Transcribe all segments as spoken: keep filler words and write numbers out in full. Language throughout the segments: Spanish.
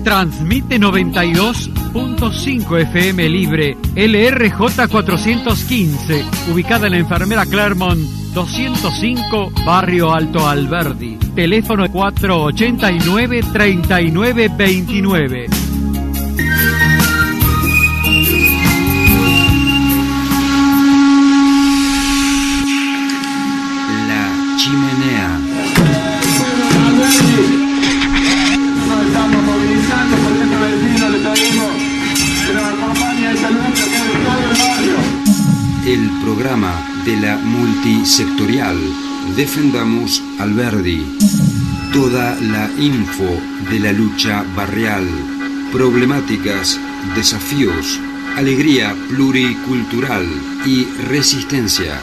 Transmite noventa y dos punto cinco F M libre, L R J cuatrocientos quince, ubicada en la Enfermera Clermont doscientos cinco, Barrio Alto Alberdi. Teléfono cuatro ochenta y nueve, treinta y nueve veintinueve. La Chimenea. Nos estamos movilizando por este vecino, le pedimos que nos acompañe esta lucha que es de todo el barrio. El programa de la multisectorial Defendamos Alberdi. Toda la info de la lucha barrial, problemáticas, desafíos, alegría pluricultural y resistencia.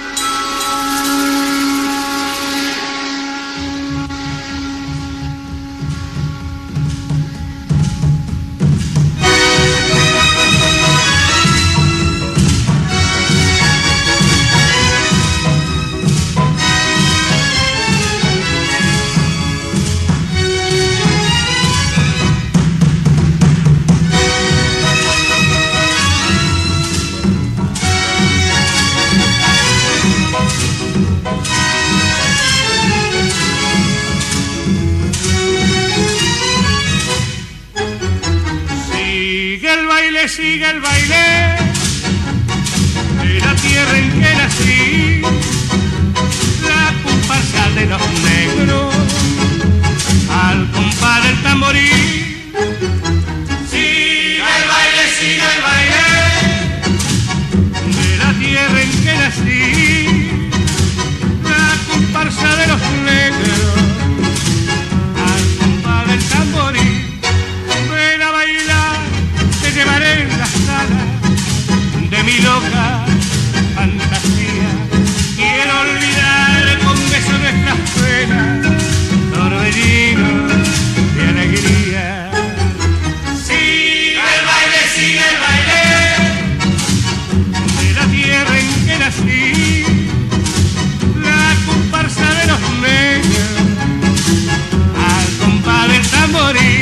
Sigue el baile de la tierra en que nací, la comparsa de los negros al compás del tamborí. Sigue el baile, sigue el baile de la tierra en que nací, la comparsa de los negros al compás del tamborí. Llevaré en las alas de mi loca fantasía. Quiero olvidar con besos nuestras penas, torbellinos de alegría. Sigue el baile, sigue el baile de la tierra en que nací, la comparsa de los negros al compás del tamborí.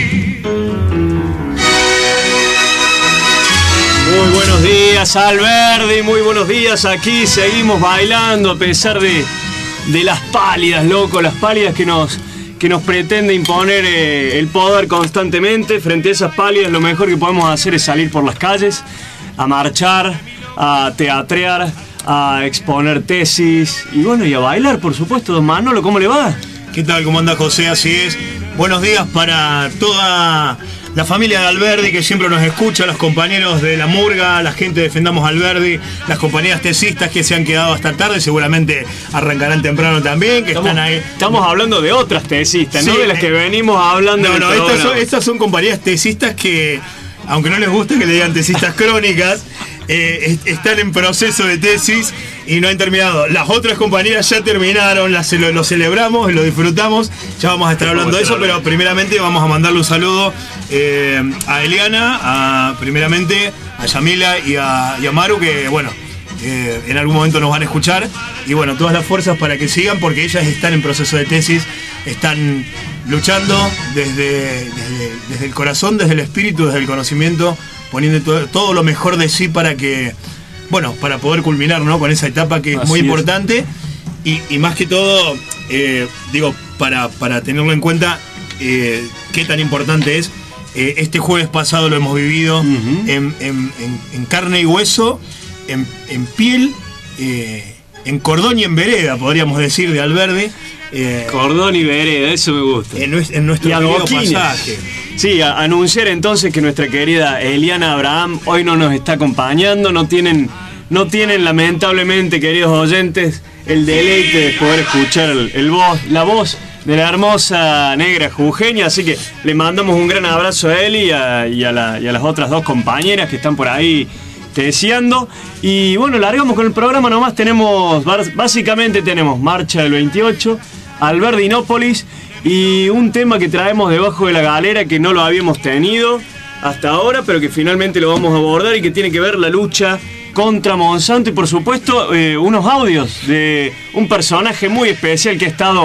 Muy buenos días, Alberdi, muy buenos días. Aquí seguimos bailando a pesar de, de las pálidas, loco, las pálidas que nos, que nos pretende imponer eh, el poder constantemente. Frente a esas pálidas, lo mejor que podemos hacer es salir por las calles, a marchar, a teatrear, a exponer tesis y bueno, y a bailar, por supuesto. Don Manolo, ¿cómo le va? ¿Qué tal? ¿Cómo anda, José? Así es. Buenos días para toda la familia de Alberdi que siempre nos escucha, los compañeros de la murga, la gente de Defendamos Alberdi, las compañeras tesistas que se han quedado hasta tarde, seguramente arrancarán temprano también, que estamos, están ahí. Estamos hablando de otras tesistas, sí, no de las que venimos hablando. No, en no, el estas son, estas son compañeras tesistas que, aunque no les guste que le digan tesistas crónicas, eh, están en proceso de tesis y no han terminado. Las otras compañeras ya terminaron, las, lo, lo celebramos, lo disfrutamos, ya vamos a estar hablando de eso, pero primeramente vamos a mandarle un saludo eh, a Eliana, a, primeramente a Yamila y a, y a Maru, que bueno, eh, en algún momento nos van a escuchar, y bueno, todas las fuerzas para que sigan, porque ellas están en proceso de tesis, están luchando desde, desde, desde el corazón, desde el espíritu, desde el conocimiento, poniendo todo, todo lo mejor de sí para que, bueno, para poder culminar, ¿no?, con esa etapa que es muy importante y, y más que todo, eh, digo, para, para tenerlo en cuenta, eh, qué tan importante es. Eh, este jueves pasado lo hemos vivido uh-huh. en, en, en, en carne y hueso, en, en piel, eh, en cordón y en vereda, podríamos decir, de Alberdi. Eh, cordón y vereda, eso me gusta. En, en nuestro querido pasaje. Sí, a anunciar entonces que nuestra querida Eliana Abraham hoy no nos está acompañando, no tienen, no tienen lamentablemente, queridos oyentes, el deleite de poder escuchar el, el voz, la voz de la hermosa negra jujeña, así que le mandamos un gran abrazo a él y a, y a, la, y a las otras dos compañeras que están por ahí deseando. Y bueno, largamos con el programa nomás. Tenemos, básicamente tenemos Marcha del veintiocho, Alberdinópolis y un tema que traemos debajo de la galera que no lo habíamos tenido hasta ahora, pero que finalmente lo vamos a abordar y que tiene que ver la lucha contra Monsanto y por supuesto eh, unos audios de un personaje muy especial que ha estado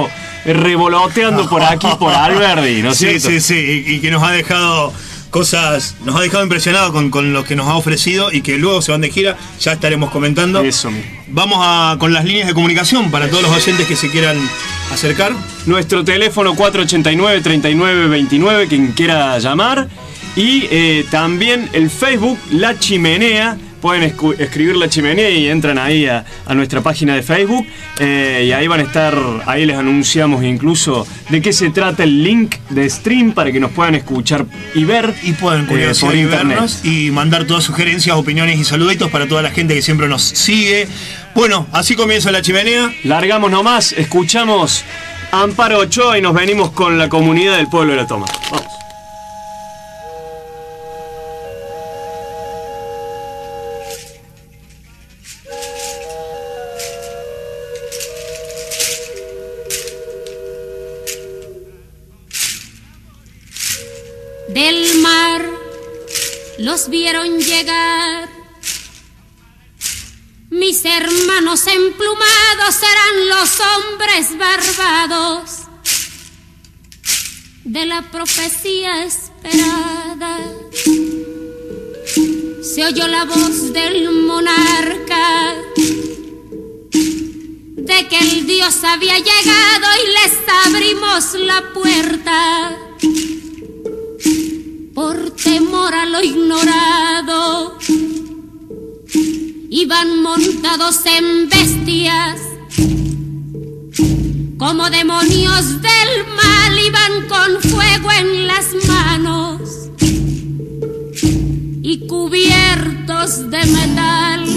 revoloteando por aquí, por Alberdi, ¿no es Sí, cierto? sí, sí, y, y que nos ha dejado cosas, nos ha dejado impresionados con, con lo que nos ha ofrecido y que luego se van de gira, ya estaremos comentando. Eso mismo. Vamos a, con las líneas de comunicación para todos los oyentes que se quieran acercar. Nuestro teléfono cuatro ochenta y nueve, treinta y nueve veintinueve, quien quiera llamar. Y eh, también el Facebook La Chimenea. Pueden escu- escribir La Chimenea y entran ahí a, a nuestra página de Facebook. Eh, y ahí van a estar, ahí les anunciamos incluso de qué se trata el link de stream para que nos puedan escuchar y ver. Y pueden eh, curiosear por y internet. vernos y mandar todas sugerencias, opiniones y saluditos para toda la gente que siempre nos sigue. Bueno, así comienza La Chimenea. Largamos nomás, escuchamos Amparo Ochoa y nos venimos con la comunidad del pueblo de La Toma. Vamos. Del mar los vieron llegar, mis hermanos emplumados eran los hombres barbados de la profecía esperada. Se oyó la voz del monarca de que el Dios había llegado y les abrimos la puerta. Por temor a lo ignorado, iban montados en bestias, como demonios del mal, iban con fuego en las manos y cubiertos de metal.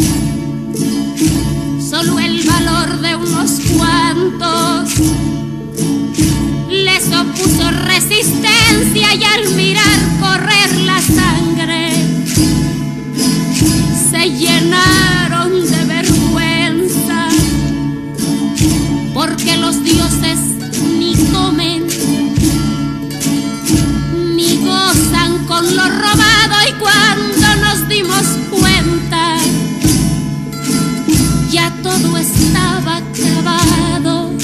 Solo el valor de unos cuantos les opuso resistencia y al mirar correr la sangre se llenaron de vergüenza, porque los dioses ni comen ni gozan con lo robado. Y cuando nos dimos cuenta ya todo estaba acabado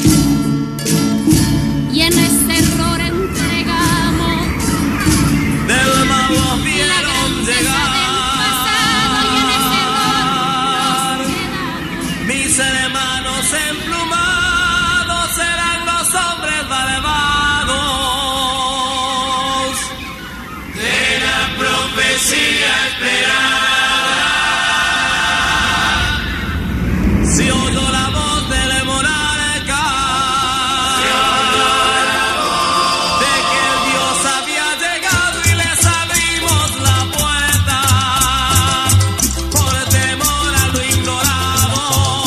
y en ese error entregamos del mal los vieron llegar. Mis hermanos emplumados serán los hombres malvados de la profecía esperada. Si oyó la voz del monarca de que el Dios había llegado y les abrimos la puerta por temor a lo ignorado,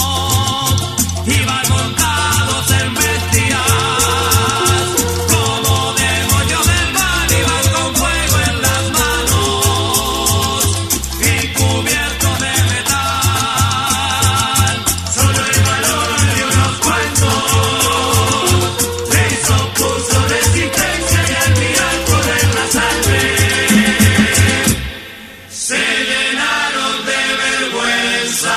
iban montados en bestias como demonios del mal, iban con fuego en las manos y cubiertos de metal. Solo el valor de unos cuantos les opuso resistencia y al mirar correr la sangre se llenaron de vergüenza,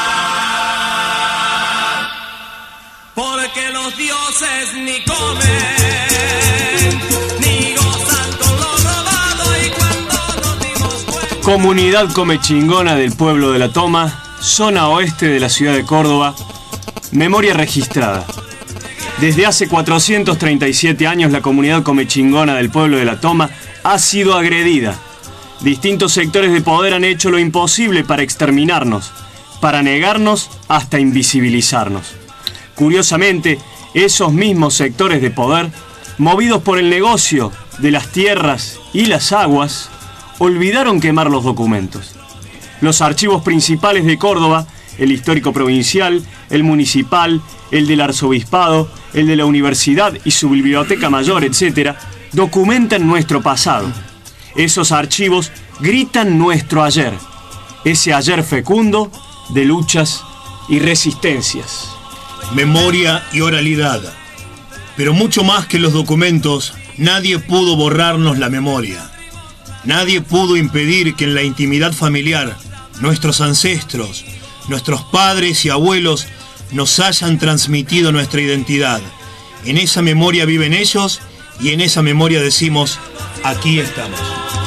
porque los dioses ni comen ni gozan con lo robado. Y cuando nos dimos cuenta, Comunidad Comechingona del pueblo de La Toma, zona oeste de la ciudad de Córdoba. Memoria registrada. Desde hace cuatrocientos treinta y siete años la comunidad comechingona del pueblo de La Toma ha sido agredida. Distintos sectores de poder han hecho lo imposible para exterminarnos, para negarnos hasta invisibilizarnos. Curiosamente, esos mismos sectores de poder, movidos por el negocio de las tierras y las aguas, olvidaron quemar los documentos. Los archivos principales de Córdoba, el histórico provincial, el municipal, el del arzobispado, el de la universidad y su biblioteca mayor, etcétera, documentan nuestro pasado. Esos archivos gritan nuestro ayer, ese ayer fecundo de luchas y resistencias. Memoria y oralidad. Pero mucho más que los documentos, nadie pudo borrarnos la memoria. Nadie pudo impedir que en la intimidad familiar nuestros ancestros, nuestros padres y abuelos nos hayan transmitido nuestra identidad, En esa memoria viven ellos y en esa memoria decimos, aquí estamos.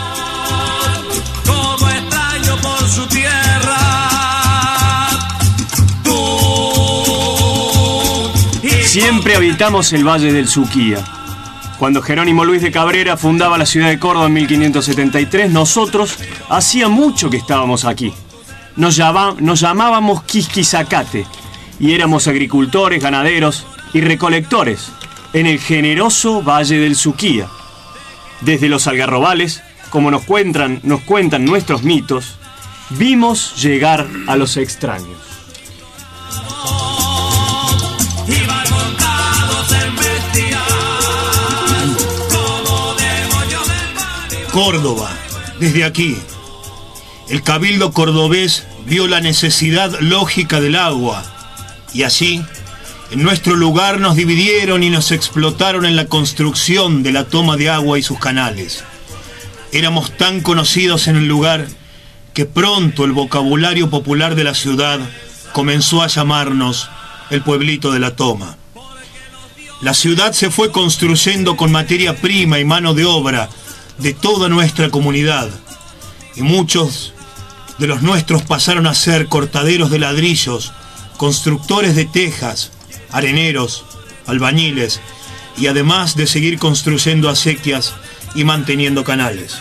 Como extraño por su tierra. Tú y Siempre habitamos el Valle del Suquía. Cuando Jerónimo Luis de Cabrera fundaba la ciudad de Córdoba en mil quinientos setenta y tres, nosotros hacía mucho que estábamos aquí. Nos, llama, nos llamábamos Quisquizacate y éramos agricultores, ganaderos y recolectores en el generoso Valle del Suquía. Desde los algarrobales, como nos cuentan, nos cuentan nuestros mitos, vimos llegar a los extraños. iban montados en bestias, como demonios del mar. Córdoba, desde aquí, el cabildo cordobés vio la necesidad lógica del agua y así, en nuestro lugar nos dividieron y nos explotaron en la construcción de la toma de agua y sus canales. Éramos tan conocidos en el lugar que pronto el vocabulario popular de la ciudad comenzó a llamarnos el pueblito de la toma. La ciudad se fue construyendo con materia prima y mano de obra de toda nuestra comunidad y muchos de los nuestros pasaron a ser cortaderos de ladrillos, constructores de tejas, areneros, albañiles y además de seguir construyendo acequias y manteniendo canales.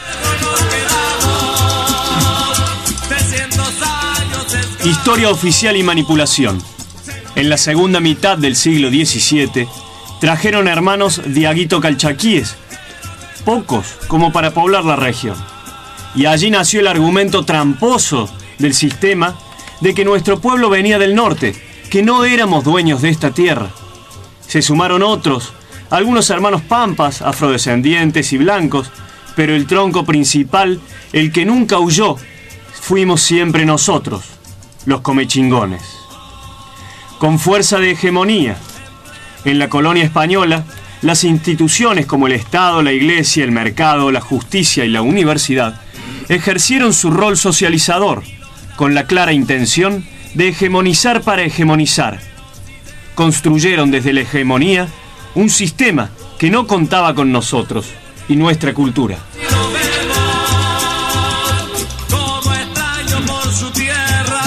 Historia oficial y manipulación. En la segunda mitad del siglo diecisiete trajeron hermanos diaguito calchaquíes, pocos como para poblar la región. Y allí nació el argumento tramposo del sistema de que nuestro pueblo venía del norte, que no éramos dueños de esta tierra. Se sumaron otros, algunos hermanos pampas, afrodescendientes y blancos, pero el tronco principal, el que nunca huyó, fuimos siempre nosotros, los comechingones. Con fuerza de hegemonía, en la colonia española, las instituciones como el Estado, la Iglesia, el mercado, la justicia y la universidad ejercieron su rol socializador, con la clara intención de hegemonizar para hegemonizar. Construyeron desde la hegemonía un sistema que no contaba con nosotros y nuestra cultura. Como extraño por su tierra.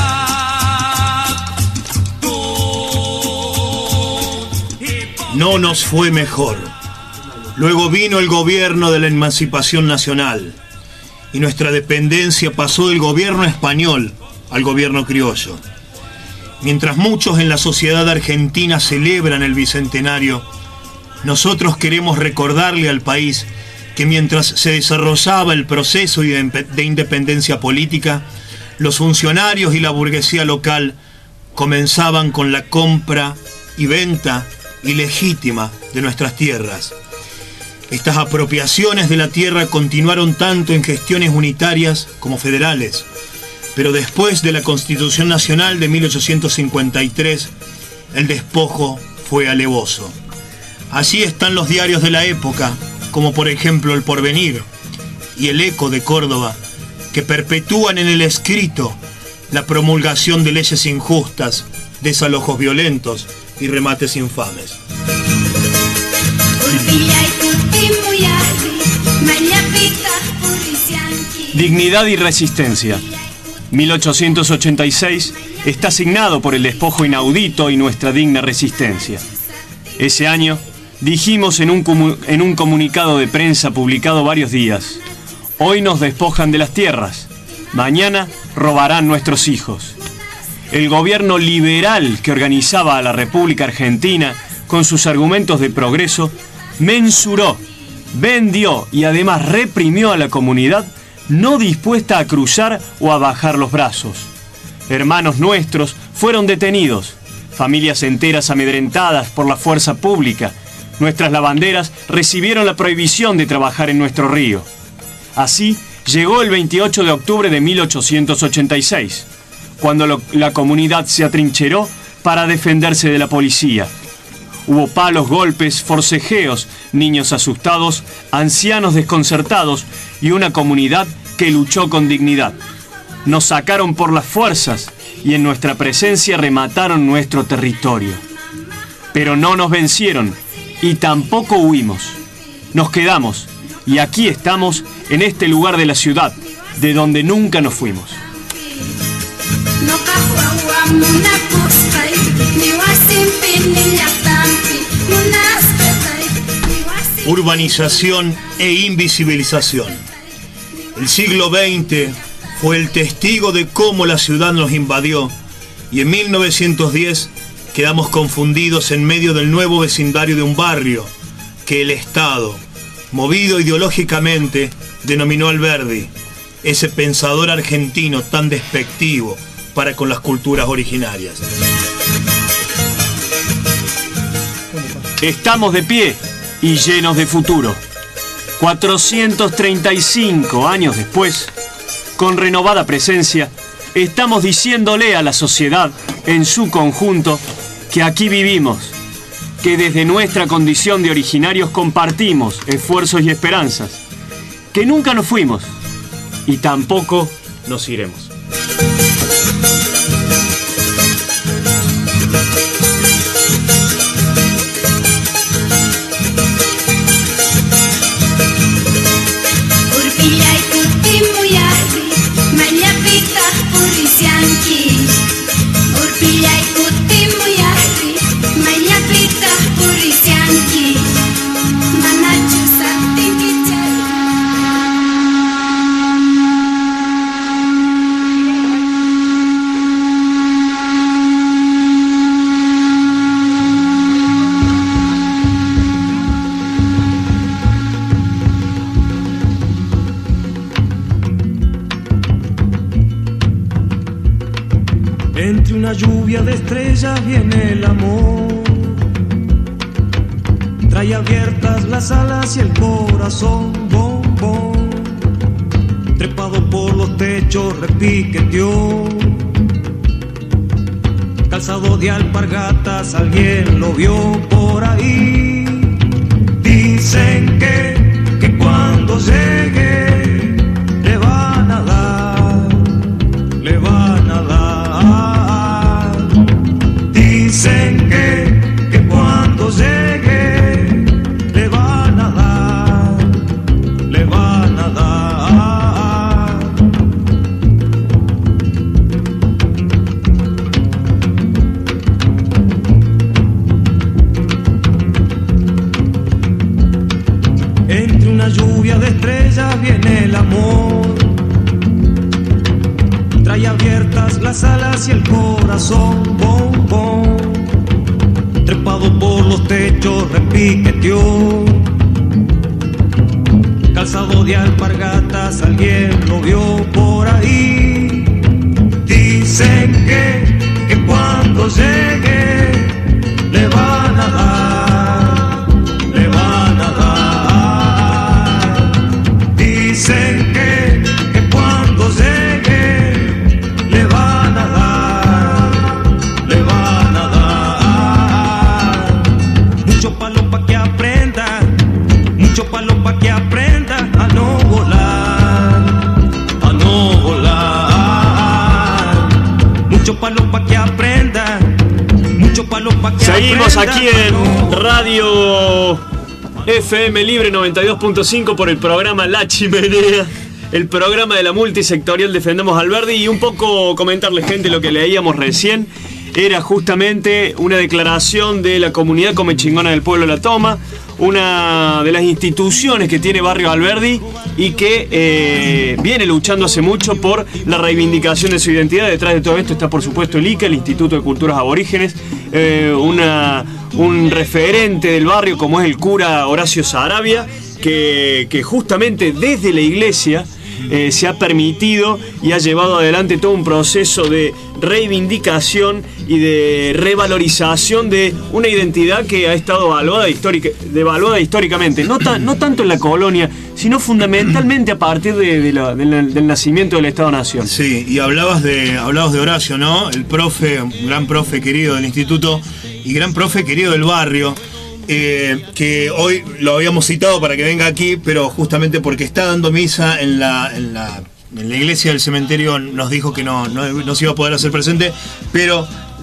Tú y por... No nos fue mejor. Luego vino el gobierno de la emancipación nacional y nuestra dependencia pasó del gobierno español al gobierno criollo. Mientras muchos en la sociedad argentina celebran el bicentenario, nosotros queremos recordarle al país que mientras se desarrollaba el proceso de independencia política, los funcionarios y la burguesía local comenzaban con la compra y venta ilegítima de nuestras tierras. Estas apropiaciones de la tierra continuaron tanto en gestiones unitarias como federales, pero después de la Constitución Nacional de mil ochocientos cincuenta y tres, el despojo fue alevoso. Allí están los diarios de la época, como por ejemplo El Porvenir y El Eco de Córdoba, que perpetúan en el escrito la promulgación de leyes injustas, desalojos violentos y remates infames. Dignidad y resistencia. mil ochocientos ochenta y seis está asignado por el despojo inaudito y nuestra digna resistencia. Ese año dijimos en un, comu- en un comunicado de prensa publicado varios días: hoy nos despojan de las tierras, mañana robarán nuestros hijos. El gobierno liberal que organizaba a la República Argentina con sus argumentos de progreso mensuró, vendió y además reprimió a la comunidad no dispuesta a cruzar o a bajar los brazos. Hermanos nuestros fueron detenidos, familias enteras amedrentadas por la fuerza pública. Nuestras lavanderas recibieron la prohibición de trabajar en nuestro río. Así llegó el veintiocho de octubre de mil ochocientos ochenta y seis, cuando lo, la comunidad se atrincheró para defenderse de la policía. Hubo palos, golpes, forcejeos, niños asustados, ancianos desconcertados y una comunidad que luchó con dignidad. Nos sacaron por las fuerzas y en nuestra presencia remataron nuestro territorio. Pero no nos vencieron y tampoco huimos. Nos quedamos y aquí estamos en este lugar de la ciudad, de donde nunca nos fuimos. Urbanización e invisibilización. El siglo veinte fue el testigo de cómo la ciudad nos invadió y en mil novecientos diez quedamos confundidos en medio del nuevo vecindario de un barrio que el Estado, movido ideológicamente, denominó Alberdi, ese pensador argentino tan despectivo para con las culturas originarias. Estamos de pie y llenos de futuro. cuatrocientos treinta y cinco años después, con renovada presencia, estamos diciéndole a la sociedad en su conjunto que aquí vivimos, que desde nuestra condición de originarios compartimos esfuerzos y esperanzas, que nunca nos fuimos y tampoco nos iremos. Entre una lluvia de estrellas viene el amor, trae abiertas las alas y el corazón, bom, bom. Trepado por los techos repiqueteó, calzado de alpargatas, alguien lo vio por ahí. Dicen que, que cuando llegue le van a dar, le van a dar. Dicen que, que cuando llegue le van a dar, le van a dar. Entre una lluvia de estrellas viene el amor, trae abiertas las alas y el corazón, bom, bom. Trepado por los techos repiqueteó, calzado de alpargatas, alguien lo vio por ahí. Dicen que, que cuando llegue le van a dar, le van a dar. Dicen que, que cuando llegue le van a dar, le van a dar. Mucho palo pa' que aprenda, mucho palo pa' que aprenda a no volar, a no volar. Mucho palo pa' que aprenda, mucho palo pa' que Seguimos aprenda. aquí en Radio F M Libre noventa y dos punto cinco por el programa La Chimenea, el programa de la multisectorial Defendamos Alberdi, y un poco comentarle, gente, lo que leíamos recién era justamente una declaración de la comunidad comechingona del pueblo La Toma, una de las instituciones que tiene Barrio Alberdi y que eh, viene luchando hace mucho por la reivindicación de su identidad. Detrás de todo esto está, por supuesto, el I C A, el Instituto de Culturas Aborígenes, eh, una, un referente del barrio como es el cura Horacio Sarabia, que, que justamente desde la iglesia Eh, se ha permitido y ha llevado adelante todo un proceso de reivindicación y de revalorización de una identidad que ha estado evaluada, histórica, devaluada históricamente, no, ta, no tanto en la colonia, sino fundamentalmente a partir de, de la, de la, del nacimiento del Estado-Nación. Sí, y hablabas de, hablabas de Horacio, ¿no? El profe, un gran profe querido del instituto y gran profe querido del barrio. Eh, que hoy lo habíamos citado para que venga aquí, pero justamente porque está dando misa en la, en la, en la iglesia del cementerio nos dijo que no, no, no se iba a poder hacer presente, pero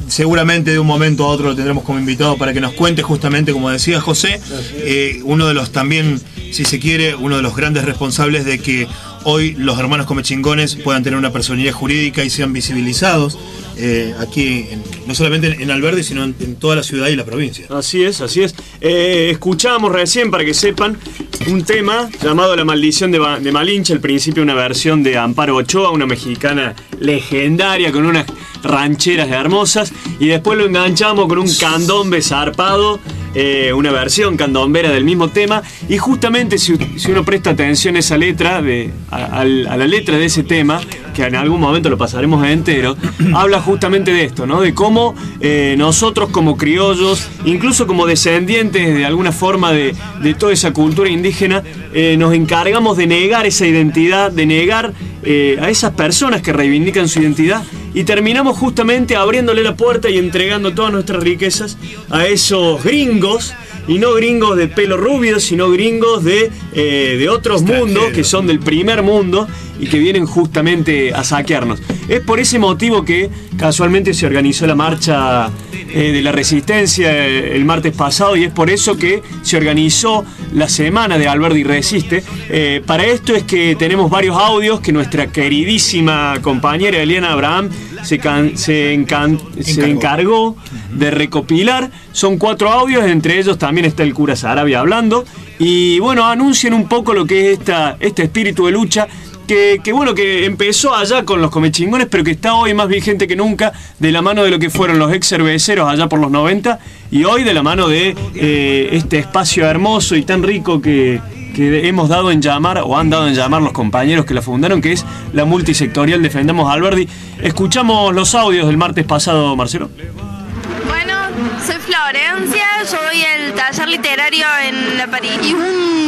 seguramente de un momento a otro lo tendremos como invitado para que nos cuente justamente, como decía José, eh, uno de los también, si se quiere, uno de los grandes responsables de que hoy los hermanos Comechingones puedan tener una personalidad jurídica y sean visibilizados eh, aquí, en, no solamente en, en Alberdi, sino en, en toda la ciudad y la provincia. Así es, así es. Eh, escuchábamos recién, para que sepan, un tema llamado La Maldición de, de Malinche, al principio una versión de Amparo Ochoa, una mexicana legendaria con unas rancheras hermosas, y después lo enganchamos con un candombe zarpado, eh, una versión candombera del mismo tema, y justamente si, si uno presta atención a esa letra, de, a, a, a la letra de ese tema, que en algún momento lo pasaremos entero, habla justamente de esto, ¿no? De cómo eh, nosotros como criollos, incluso como descendientes de alguna forma de, de toda esa cultura indígena, eh, nos encargamos de negar esa identidad, de negar eh, a esas personas que reivindican su identidad, y terminamos justamente abriéndole la puerta y entregando todas nuestras riquezas a esos gringos, y no gringos de pelo rubio, sino gringos de, eh, de otros mundos, que son del primer mundo y que vienen justamente a saquearnos. Es por ese motivo que casualmente se organizó la marcha eh, de la Resistencia el martes pasado, y es por eso que se organizó la semana de Alberdi Resiste. Eh, para esto es que tenemos varios audios que nuestra queridísima compañera Eliana Abraham se, can, se, encan, se encargó de recopilar. Son cuatro audios, entre ellos también está el cura Sarabia hablando, y bueno, anuncian un poco lo que es esta, este espíritu de lucha que, que bueno, que empezó allá con los Comechingones, pero que está hoy más vigente que nunca, de la mano de lo que fueron los ex cerveceros allá por los noventa, y hoy de la mano de eh, este espacio hermoso y tan rico que, que hemos dado en llamar, o han dado en llamar los compañeros que la fundaron, que es la multisectorial Defendamos Alberdi. Escuchamos los audios del martes pasado, Marcelo. Bueno, soy Florencia, yo doy el taller literario en la París. Y un,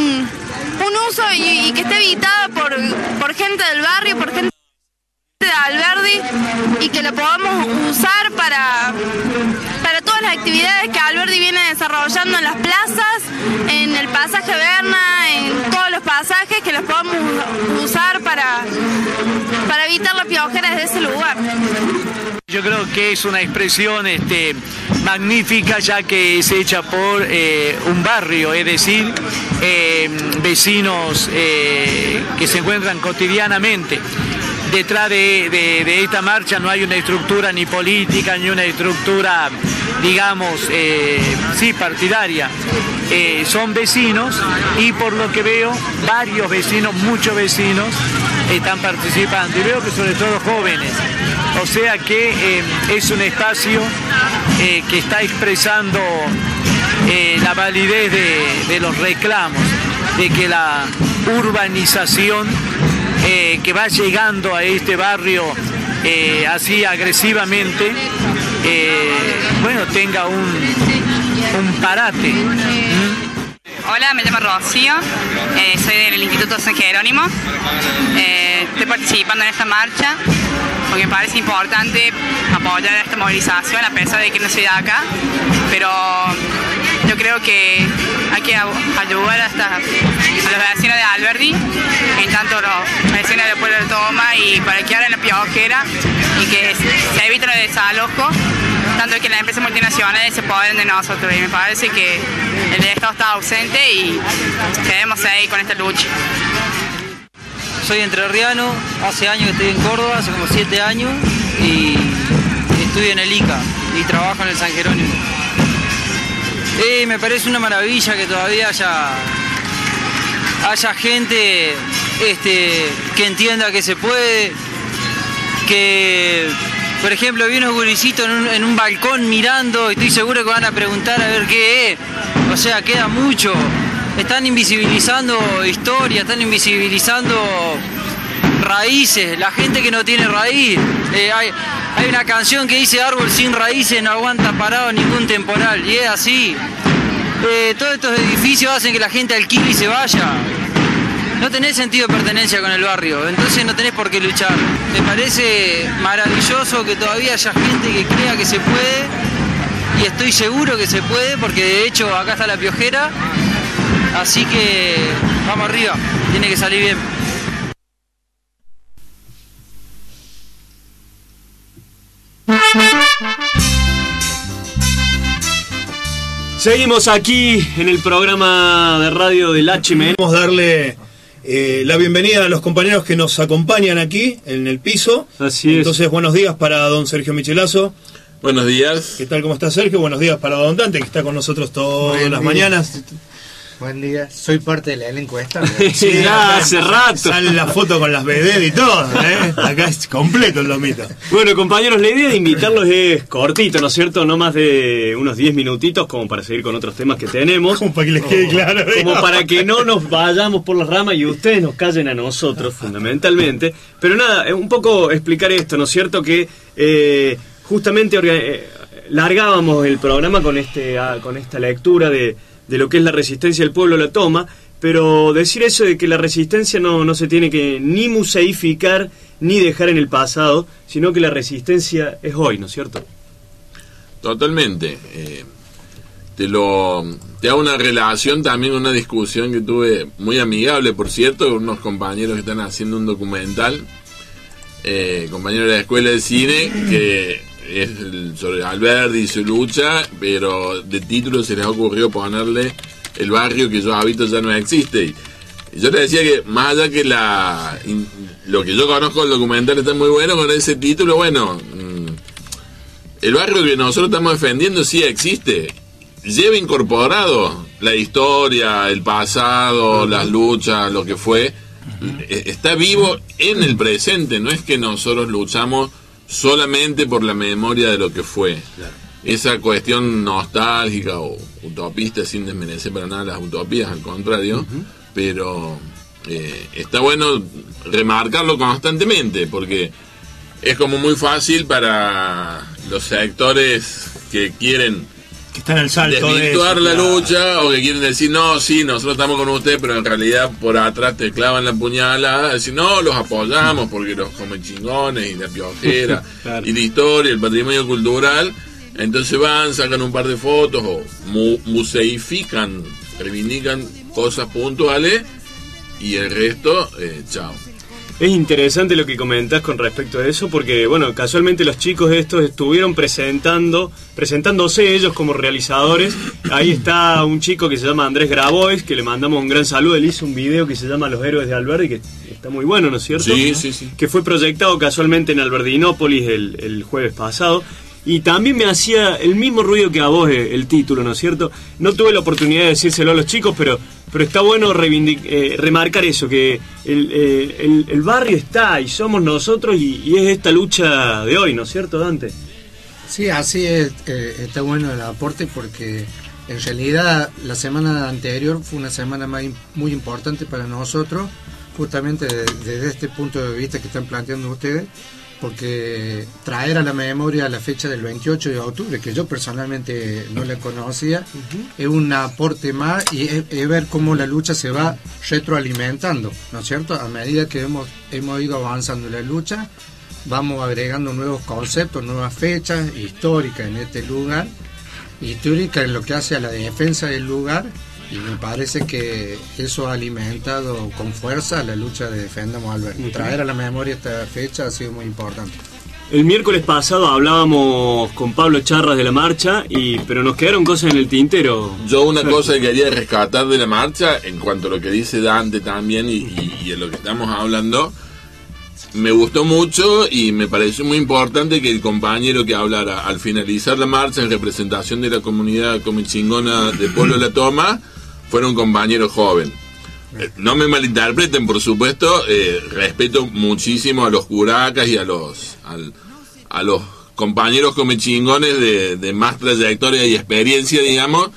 un uso y, y que esté evitada por, por gente del barrio, por gente de Alberdi, y que lo podamos usar para, para todas las actividades que Alberdi viene desarrollando en las plazas, en el pasaje Berna, en todos los pasajes, que los podamos usar para, para evitar la piojera desde ese lugar. Yo creo que es una expresión este, magnífica, ya que es hecha por eh, un barrio, es decir, eh, vecinos eh, que se encuentran cotidianamente. Detrás de, de, de esta marcha no hay una estructura ni política, ni una estructura, digamos, eh, sí, partidaria. Eh, son vecinos, y por lo que veo, varios vecinos, muchos vecinos, están participando. Y veo que sobre todo jóvenes. O sea que eh, es un espacio eh, que está expresando eh, la validez de, de los reclamos, de que la urbanización eh, que va llegando a este barrio eh, así agresivamente, eh, bueno, tenga un, un parate. ¿Mm? Hola, me llamo Rocío, eh, soy del Instituto San Jerónimo. Eh, estoy participando en esta marcha porque me parece importante apoyar esta movilización, a pesar de que no soy de acá, pero yo creo que hay que ayudar a, esta, a los vecinos de Alberdi, en tanto los vecinos del pueblo de Toma, y para que abran la piojera y que se evite el desalojo, tanto que las empresas multinacionales se apoderen de nosotros. Y me parece que el Estado está ausente y debemos seguir con esta lucha. Soy entrerriano, hace años que estoy en Córdoba, hace como siete años, y estudio en el I C A y trabajo en el San Jerónimo. Y me parece una maravilla que todavía haya, haya gente este, que entienda que se puede, que, por ejemplo, vi unos gurisitos en un, en un balcón mirando, y estoy seguro que van a preguntar a ver qué es. O sea, queda mucho. Están invisibilizando historia, están invisibilizando raíces, la gente que no tiene raíz. Eh, hay, hay una canción que dice: árbol sin raíces no aguanta parado ningún temporal, y es así. Eh, todos estos edificios hacen que la gente alquile y se vaya. No tenés sentido de pertenencia con el barrio, entonces no tenés por qué luchar. Me parece maravilloso que todavía haya gente que crea que se puede, y estoy seguro que se puede, porque de hecho acá está la piojera. Así que vamos arriba, tiene que salir bien. Seguimos aquí en el programa de radio del H M N. Vamos a darle eh, la bienvenida a los compañeros que nos acompañan aquí en el piso. Así es. Entonces, buenos días para don Sergio Michelazo. Buenos días. ¿Qué tal? ¿Cómo está Sergio? Buenos días para don Dante, que está con nosotros todas Buen las día. mañanas. Buen día, soy parte del elenco esta. Sí, ya acá hace rato. Sale la foto con las vedettes y todo, ¿eh? Acá es completo el lomito. Bueno, compañeros, la idea de invitarlos es cortito, ¿no es cierto? No más de unos diez minutitos como para seguir con otros temas que tenemos. Como para que les quede claro. Como para que no nos vayamos por las ramas y ustedes nos callen a nosotros, fundamentalmente. Pero nada, eh, un poco explicar esto, ¿no es cierto? Que eh, justamente orga- eh, largábamos el programa con, este, ah, con esta lectura de... de lo que es la resistencia del pueblo la toma, pero decir eso de que la resistencia no, no se tiene que ni museificar ni dejar en el pasado, sino que la resistencia es hoy, ¿no es cierto? Totalmente. Eh, te lo te hago una relación también, una discusión que tuve muy amigable, por cierto, con unos compañeros que están haciendo un documental, eh, compañeros de la escuela de cine, que es el- sobre Alberdi y su lucha, pero de título se les ha ocurrido ponerle el barrio que yo habito ya no existe. Y y yo les decía que más allá que la in- lo que yo conozco del documental está muy bueno con ese título, bueno, mm, el barrio que nosotros estamos defendiendo sí existe, lleva incorporado la historia, el pasado, las luchas, lo que fue, eh, está vivo en el presente, no es que nosotros luchamos solamente por la memoria de lo que fue. Esa cuestión nostálgica o utopista, sin desmerecer para nada las utopías, al contrario, pero eh, está bueno remarcarlo constantemente, porque es como muy fácil para los sectores que quieren Que está en el salto de desvirtuar eso, la claro. lucha, o que quieren decir, no, sí, nosotros estamos con usted, pero en realidad por atrás te clavan la puñalada, decir, no, los apoyamos porque los come chingones y la piojera Claro. y la historia, el patrimonio cultural. Entonces van, sacan un par de fotos o mu- museifican, reivindican cosas puntuales y el resto, eh, chao. Es interesante lo que comentás con respecto a eso, porque, bueno, casualmente los chicos estos estuvieron presentando, presentándose ellos como realizadores. Ahí está un chico que se llama Andrés Grabois, que le mandamos un gran saludo. Él hizo un video que se llama Los Héroes de Alberdi, que está muy bueno, ¿no es cierto? Sí, sí, sí. Que fue proyectado casualmente en Albertinópolis el, el jueves pasado. Y también me hacía el mismo ruido que a vos eh, el título, ¿no es cierto? No tuve la oportunidad de decírselo a los chicos, pero pero está bueno reivindic- eh, remarcar eso, que el, eh, el, el barrio está y somos nosotros y, y es esta lucha de hoy, ¿no es cierto, Dante? Sí, así es, eh, está bueno el aporte porque en realidad la semana anterior fue una semana más im- muy importante para nosotros, justamente de- desde este punto de vista que están planteando ustedes, porque traer a la memoria la fecha del veintiocho de octubre, que yo personalmente no la conocía, es un aporte más y es, es ver cómo la lucha se va retroalimentando, ¿no es cierto? A medida que hemos, hemos ido avanzando en la lucha, vamos agregando nuevos conceptos, nuevas fechas históricas en este lugar, histórica en lo que hace a la defensa del lugar, y me parece que eso ha alimentado con fuerza la lucha de Defendamos Alberdi. Ujú. Traer a la memoria esta fecha ha sido muy importante. El miércoles pasado hablábamos con Pablo Charras de la marcha, y pero nos quedaron cosas en el tintero. Yo una cosa que quería rescatar de la marcha, en cuanto a lo que dice Dante también y, y, y en lo que estamos hablando, me gustó mucho y me pareció muy importante que el compañero que hablara al finalizar la marcha en representación de la comunidad comechingona de Pueblo La Toma fuera un compañero joven. Eh, No me malinterpreten, por supuesto, eh, respeto muchísimo a los curacas y a los al- a los compañeros comechingones de, de más trayectoria y experiencia, digamos,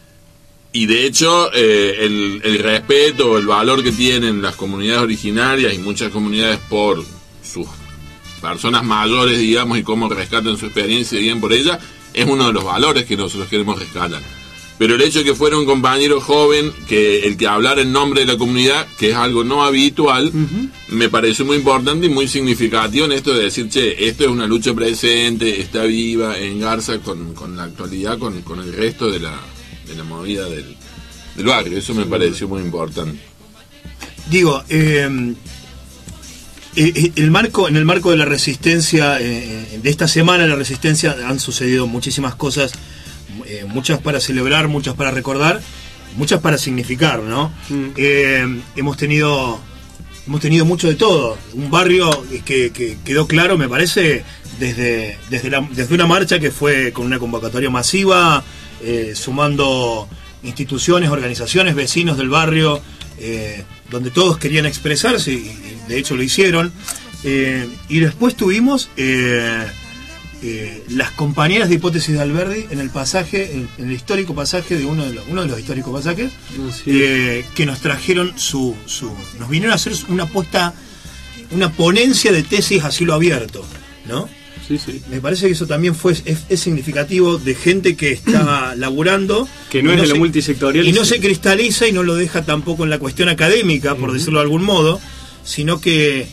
y de hecho eh, el, el respeto, el valor que tienen las comunidades originarias y muchas comunidades por sus personas mayores, digamos, y cómo rescatan su experiencia y bien por ella, es uno de los valores que nosotros queremos rescatar. Pero el hecho de que fuera un compañero joven, que el que hablara en nombre de la comunidad, que es algo no habitual, me pareció muy importante y muy significativo en esto de decir, che, esto es una lucha presente, está viva, engarza con, con la actualidad, con, con el resto de la, de la movida del, del barrio. Eso me pareció muy importante. Digo, eh, eh, el marco, en el marco de la resistencia, eh, de esta semana de la resistencia han sucedido muchísimas cosas eh, muchas para celebrar, muchas para recordar, muchas para significar, ¿no? Mm. Eh, hemos tenido hemos tenido mucho de todo. Un barrio que, que quedó claro, me parece, desde, desde, la, desde una marcha que fue con una convocatoria masiva, eh, sumando instituciones, organizaciones, vecinos del barrio, eh, donde todos querían expresarse, y, y de hecho lo hicieron. Eh, y después tuvimos eh, eh, las compañeras de Hipótesis de Alberdi en el pasaje, en, en el histórico pasaje de uno de los, uno de los históricos pasajes, eh, que nos trajeron su, su, nos vinieron a hacer una puesta, una ponencia de tesis a cielo abierto, ¿no? Sí, sí. Me parece que eso también fue es, es significativo, de gente que está laburando, que no es no de la se, multisectorial y no se cristaliza y no lo deja tampoco en la cuestión académica, por uh-huh. decirlo de algún modo, sino que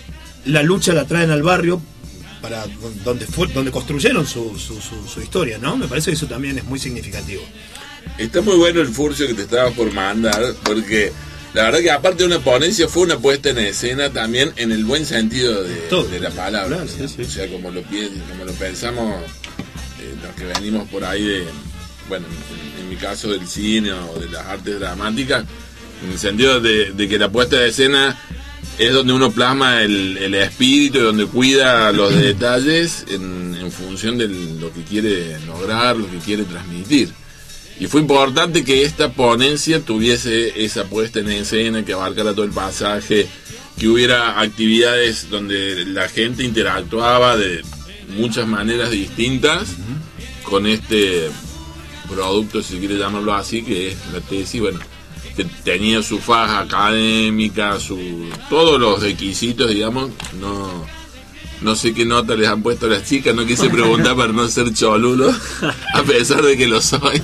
la lucha la traen al barrio para donde fue, donde construyeron su, su, su, su historia, ¿no? Me parece que eso también es muy significativo. Está muy bueno el furcio que te estaba por mandar, porque la verdad que aparte de una ponencia fue una puesta en escena también en el buen sentido de, de la palabra, claro, sí, sí. O sea, como lo, como lo pensamos eh, los que venimos por ahí de, bueno, en, en mi caso del cine o de las artes dramáticas, en el sentido de, de que la puesta de escena es donde uno plasma el, el espíritu y donde cuida los detalles en, en función de lo que quiere lograr, lo que quiere transmitir. Y fue importante que esta ponencia tuviese esa puesta en escena, que abarcara todo el pasaje, que hubiera actividades donde la gente interactuaba de muchas maneras distintas uh-huh. con este producto, si se quiere llamarlo así, que es la tesis, bueno, que tenía su faja académica, su todos los requisitos, digamos. No no sé qué nota les han puesto a las chicas, no quise preguntar para no ser cholulo, a pesar de que lo soy.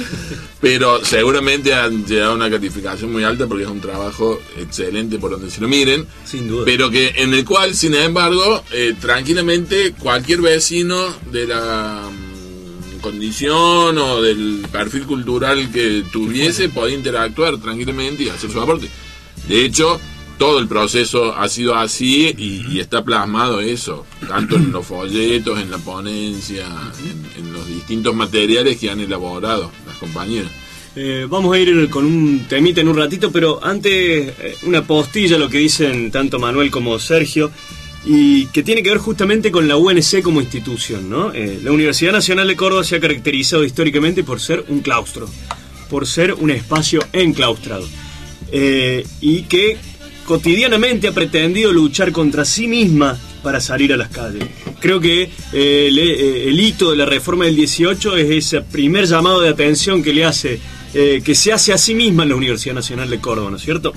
Pero seguramente han llegado a una calificación muy alta porque es un trabajo excelente por donde se lo miren. Sin duda. Pero que en el cual, sin embargo, eh, tranquilamente cualquier vecino de la condición o del perfil cultural que tuviese podía interactuar tranquilamente y hacer su aporte. De hecho, todo el proceso ha sido así y, y está plasmado eso, tanto en los folletos, en la ponencia, en, en los distintos materiales que han elaborado las compañeras. Eh, vamos a ir con un temita en un ratito, pero antes eh, una postilla, lo que dicen tanto Manuel como Sergio, y que tiene que ver justamente con la U N C como institución, ¿no? Eh, la Universidad Nacional de Córdoba se ha caracterizado históricamente por ser un claustro, por ser un espacio enclaustrado, eh, y que cotidianamente ha pretendido luchar contra sí misma para salir a las calles. Creo que eh, el, el hito de la reforma del dieciocho es ese primer llamado de atención que le hace, eh, que se hace a sí misma en la Universidad Nacional de Córdoba, ¿no es cierto?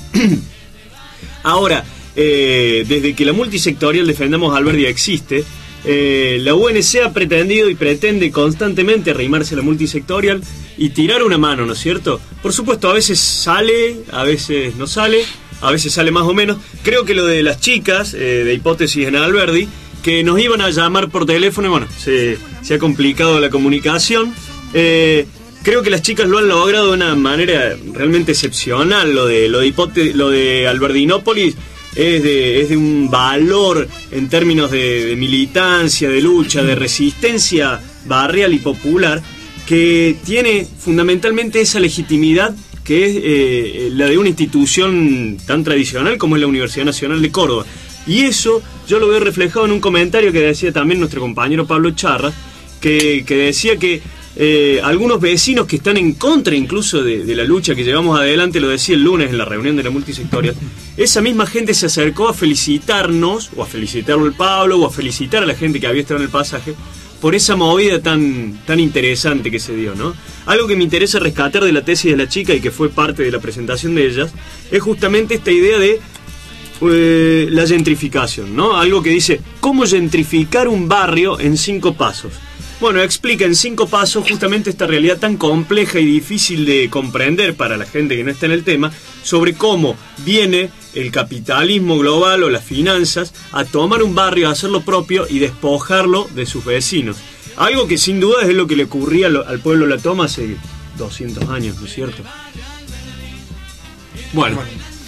Ahora, Eh, desde que la multisectorial Defendamos Alberdi existe, eh, la U N C ha pretendido y pretende constantemente arrimarse a la multisectorial y tirar una mano, ¿no es cierto? Por supuesto, a veces sale, a veces no sale, a veces sale más o menos. Creo que lo de las chicas eh, de Hipótesis en Alberdi, que nos iban a llamar por teléfono, y bueno, se, se ha complicado la comunicación. Eh, Creo que las chicas lo han logrado de una manera realmente excepcional. Lo de, lo de, hipote- lo de Alberdinópolis es de, es de un valor en términos de, de militancia, de lucha, de resistencia barrial y popular, que tiene fundamentalmente esa legitimidad que es eh, la de una institución tan tradicional como es la Universidad Nacional de Córdoba. Y eso yo lo veo reflejado en un comentario que decía también nuestro compañero Pablo Charras, que, que decía que Eh, algunos vecinos que están en contra incluso de, de la lucha que llevamos adelante, lo decía el lunes en la reunión de la multisectorial, esa misma gente se acercó a felicitarnos, o a felicitarlo al Pablo, o a felicitar a la gente que había estado en el pasaje, por esa movida tan, tan interesante que se dio, ¿no? Algo que me interesa rescatar de la tesis de la chica y que fue parte de la presentación de ellas, es justamente esta idea de eh, la gentrificación, ¿no? Algo que dice, ¿cómo gentrificar un barrio en cinco pasos? Bueno, explica en cinco pasos justamente esta realidad tan compleja y difícil de comprender para la gente que no está en el tema, sobre cómo viene el capitalismo global o las finanzas a tomar un barrio, a hacer lo propio y despojarlo de sus vecinos. Algo que sin duda es lo que le ocurría al pueblo La Toma hace doscientos años, ¿no es cierto? Bueno,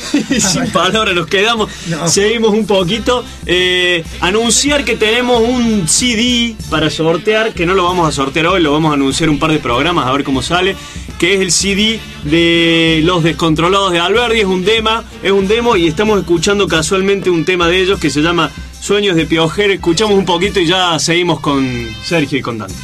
Sin palabras nos quedamos. No. Seguimos un poquito. Eh, anunciar que tenemos un C D para sortear, que no lo vamos a sortear hoy, lo vamos a anunciar un par de programas a ver cómo sale. Que es el C D de Los Descontrolados de Alberdi. Es un demo, es un demo y estamos escuchando casualmente un tema de ellos que se llama Sueños de Piojero. Escuchamos un poquito y ya seguimos con Sergio y con Dante.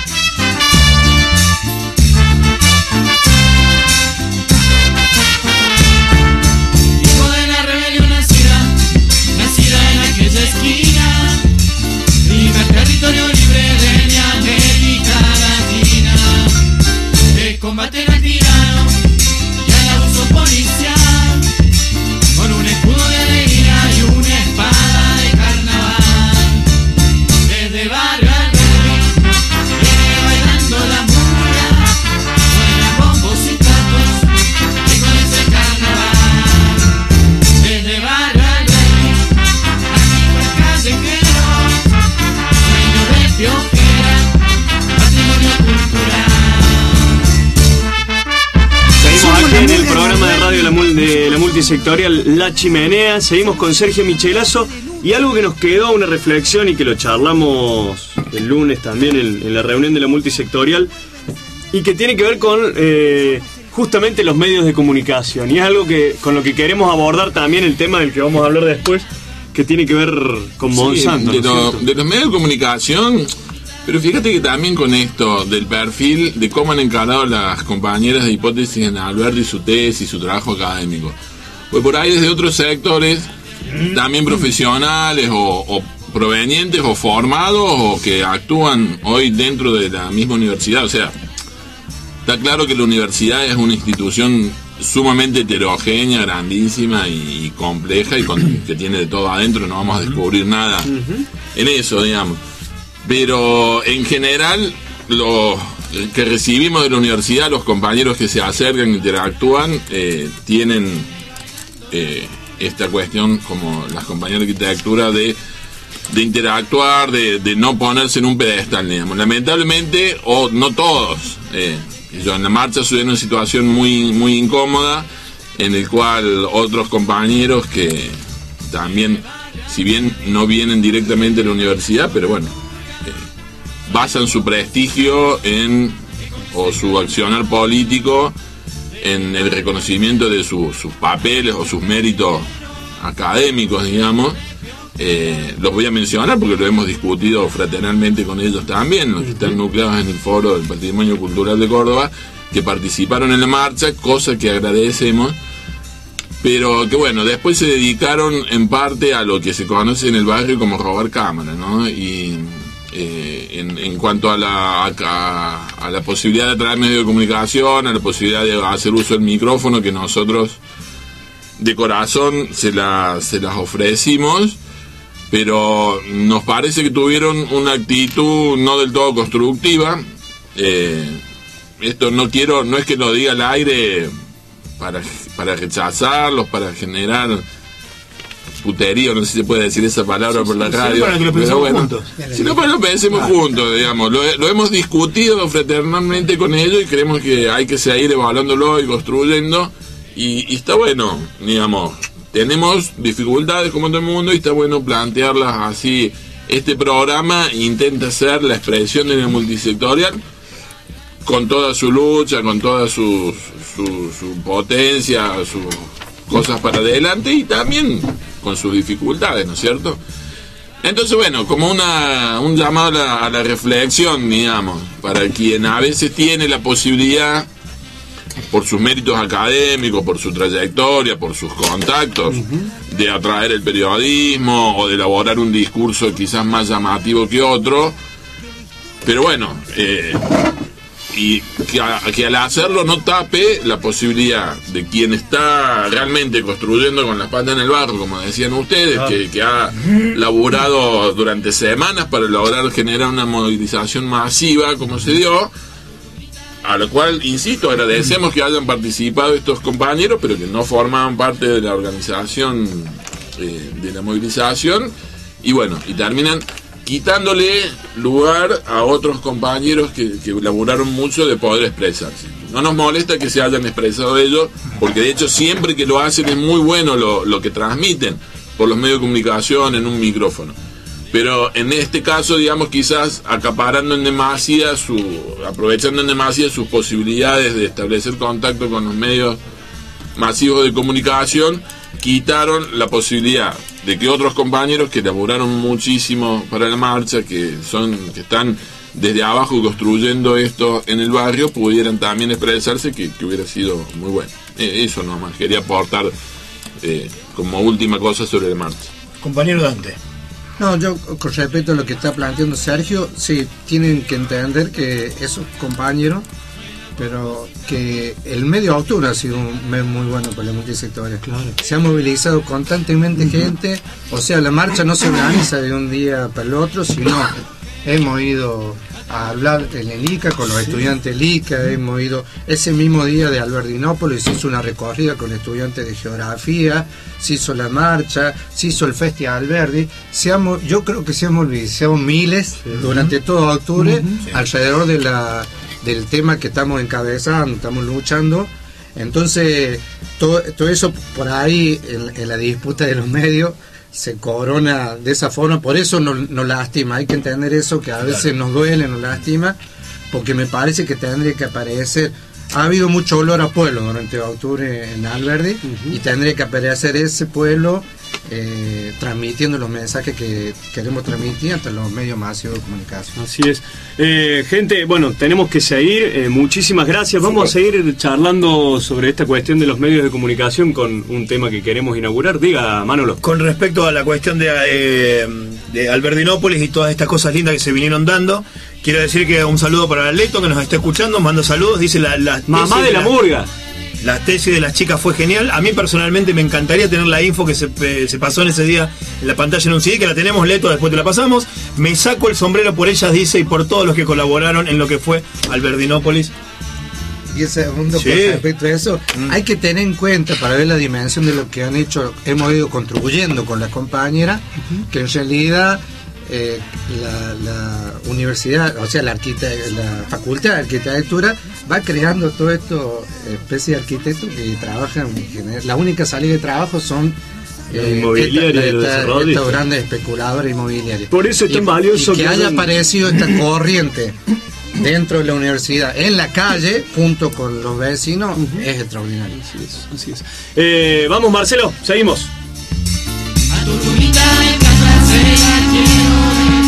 Esquina, primer territorio libre de mi América Latina, de combater al tirano y al abuso policial, con un escudo de alegría y una espada de carnaval, desde barrio al rey, viene bailando la murga, suenan bombos y platos, que con ese carnaval, desde barrio al rey. Seguimos aquí en el programa de radio de la, mul de la multisectorial La Chimenea. Seguimos con Sergio Michelazo y algo que nos quedó, una reflexión y que lo charlamos el lunes también en, en la reunión de la multisectorial y que tiene que ver con eh, justamente los medios de comunicación, y es algo que con lo que queremos abordar también el tema del que vamos a hablar después, que tiene que ver con Monsanto. Sí, de, ¿no lo, de los medios de comunicación, pero fíjate que también con esto del perfil de cómo han encarado las compañeras de hipótesis en Alberdi su tesis, su trabajo académico. Pues por ahí desde otros sectores, también profesionales o, o provenientes o formados o que actúan hoy dentro de la misma universidad. O sea, está claro que la universidad es una institución sumamente heterogénea, grandísima y, y compleja y con, que tiene de todo adentro, no vamos a descubrir nada en eso, digamos. Pero en general, lo que recibimos de la universidad, los compañeros que se acercan, interactúan, eh, tienen eh, esta cuestión, como las compañeras de arquitectura, de, de interactuar, de, de no ponerse en un pedestal, digamos. Lamentablemente, o no todos, eh, yo en la marcha estuve en una situación muy, muy incómoda, en el cual otros compañeros que también, si bien no vienen directamente de la universidad, pero bueno, eh, basan su prestigio en, o su accionar político en el reconocimiento de su, sus papeles o sus méritos académicos, digamos. Eh, los voy a mencionar porque lo hemos discutido fraternalmente con ellos también, los que están nucleados en el Foro del Patrimonio Cultural de Córdoba, que participaron en la marcha, cosa que agradecemos, pero que bueno, después se dedicaron en parte a lo que se conoce en el barrio como robar cámaras, ¿no? Y eh, en, en cuanto a la, a, a la posibilidad de traer medios de comunicación, a la posibilidad de hacer uso del micrófono, que nosotros de corazón se, la, se las ofrecimos, pero nos parece que tuvieron una actitud no del todo constructiva. Eh, esto no quiero, no es que lo diga al aire para, para rechazarlos, para generar puterío, no sé si se puede decir esa palabra sí, por la sí, radio, para que lo pero bueno, juntos. Si no, para que lo pensemos ah, juntos, digamos, lo, lo hemos discutido fraternalmente con ellos y creemos que hay que seguir evaluándolo y construyendo, y, y está bueno, digamos. Tenemos dificultades como todo el mundo y está bueno plantearlas así. Este programa intenta ser la expresión de la multisectorial con toda su lucha, con toda su, su, su potencia, sus cosas para adelante y también con sus dificultades, ¿no es cierto? Entonces, bueno, como una un llamado a la, a la reflexión, digamos, para quien a veces tiene la posibilidad, por sus méritos académicos, por su trayectoria, por sus contactos, uh-huh, de atraer el periodismo o de elaborar un discurso quizás más llamativo que otro, pero bueno, eh, y que, a, que al hacerlo no tape la posibilidad de quien está realmente construyendo con las patas en el barro, como decían ustedes, ah. que, que ha laburado durante semanas para lograr generar una movilización masiva como se dio, a lo cual, insisto, agradecemos que hayan participado estos compañeros, pero que no formaban parte de la organización eh, de la movilización, y bueno, y terminan quitándole lugar a otros compañeros que, que laburaron mucho de poder expresarse. no nos molesta que se hayan expresado ellos, porque de hecho siempre que lo hacen es muy bueno lo, lo que transmiten por los medios de comunicación en un micrófono. Pero en este caso, digamos, quizás acaparando en demasía, su, aprovechando en demasía sus posibilidades de establecer contacto con los medios masivos de comunicación, quitaron la posibilidad de que otros compañeros que laburaron muchísimo para la marcha, que son, que están desde abajo construyendo esto en el barrio, pudieran también expresarse, que, que hubiera sido muy bueno. Eh, eso nomás quería aportar eh, como última cosa sobre la marcha. Compañero Dante. No, yo con respecto a lo que está planteando Sergio, sí, tienen que entender que esos compañeros, pero que el medio octubre ha sido un mes muy bueno para la multisectorial. Claro. Se ha movilizado constantemente uh-huh. gente, o sea, la marcha no se organiza de un día para el otro, sino hemos ido a hablar en el I C A con los sí. estudiantes del I C A, hemos ido ese mismo día de Albertinópolis, se hizo una recorrida con estudiantes de geografía, se hizo la marcha, se hizo el Festival Alberdi, seamos, yo creo que se han movilizado miles sí. durante todo octubre uh-huh. sí. alrededor de la del tema que estamos encabezando, estamos luchando. Entonces todo, todo eso por ahí en, en la disputa de los medios se corona de esa forma, por eso nos no lastima, hay que entender eso, que a veces nos duele, nos lastima, porque me parece que tendría que aparecer, ha habido mucho olor a pueblo durante octubre en Alberdi, uh-huh. y tendría que aparecer ese pueblo eh, transmitiendo los mensajes que queremos transmitir ante los medios masivos de comunicación. Así es. Eh, gente, bueno, tenemos que seguir, eh, muchísimas gracias, vamos a seguir charlando sobre esta cuestión de los medios de comunicación con un tema que queremos inaugurar. Diga, Manolo. Con respecto a la cuestión de, eh, de Albertinópolis y todas estas cosas lindas que se vinieron dando, quiero decir que un saludo para Leto, que nos está escuchando, manda saludos, dice la, la mamá de la, la murga. La tesis de las chicas fue genial. A mí personalmente me encantaría tener la info que se, eh, se pasó en ese día en la pantalla en un C D, que la tenemos, Leto, después te la pasamos. Me saco el sombrero por ellas, dice, y por todos los que colaboraron en lo que fue Albertinópolis. Y ese segundo, sí. Con respecto a eso, mm. hay que tener en cuenta, para ver la dimensión de lo que han hecho, hemos ido contribuyendo con las compañeras, uh-huh. que en realidad eh, la, la universidad, o sea, la, arquite- la facultad de arquitectura va creando todo esto, especie de arquitectos que trabajan, la única salida de trabajo son eh, inmobiliarios, esta, esta, estos grandes especuladores inmobiliarios. Por eso es tan y, valioso y que, que haya aparecido esta corriente dentro de la universidad, en la calle, junto con los vecinos, uh-huh. es extraordinario. Así es, así es. Eh, vamos, Marcelo, seguimos. A tu lunita en casa se la quiero.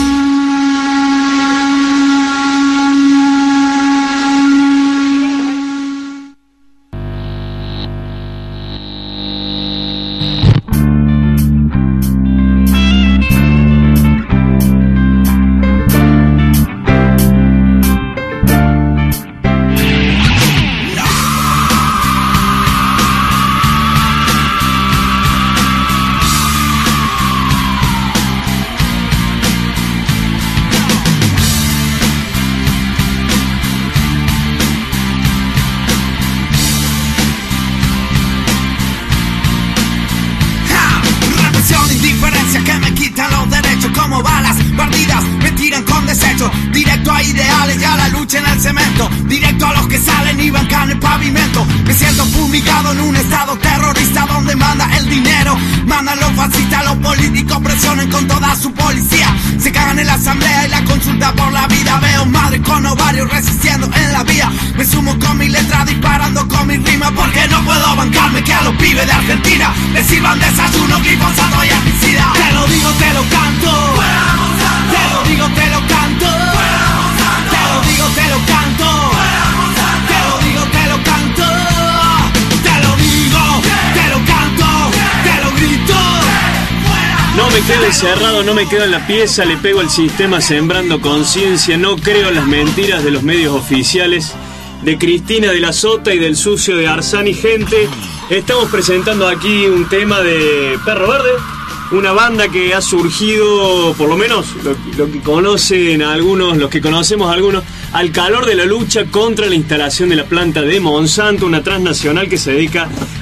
Cerrado, no me quedo en la pieza, le pego al sistema sembrando conciencia, no creo en las mentiras de los medios oficiales, de Cristina de la Sota y del sucio de Arzani. Gente, estamos presentando aquí un tema de Perro Verde, una banda que ha surgido, por lo menos lo, lo que conocen algunos, los que conocemos algunos, al calor de la lucha contra la instalación de la planta de Monsanto, una transnacional que se dedica